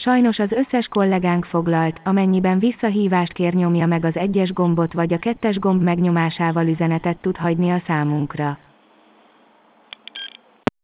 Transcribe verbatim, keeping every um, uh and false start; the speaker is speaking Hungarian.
Sajnos az összes kollégánk foglalt, amennyiben visszahívást kér, nyomja meg az egyes gombot vagy a kettes gomb megnyomásával üzenetet tud hagyni a számunkra.